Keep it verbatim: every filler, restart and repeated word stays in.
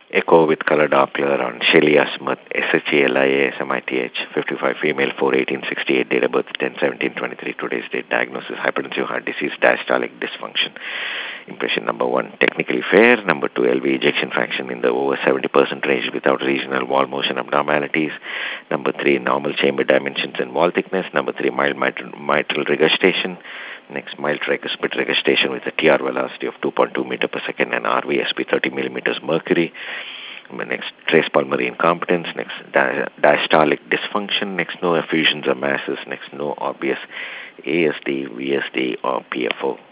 Echo with color Doppler on Shelly Asmat, S H A L I A S M I T H, fifty-five, female, four eighteen sixty-eight, date of birth ten seventeen twenty-three, today's date, diagnosis hypertensive heart disease, diastolic dysfunction. Impression number one, technically fair. Number two, L V ejection fraction in the over seventy percent range without regional wall motion abnormalities. Number three, normal chamber dimensions and wall thickness. Number three, mild mitral, mitral regurgitation. Next, mild tricuspid regurgitation with a T R velocity of two point two meter per second and R V S P thirty millimeters mercury. Next, trace pulmonary incompetence. Next, di- diastolic dysfunction. Next, no effusions or masses. Next, no obvious A S D, V S D, or P F O.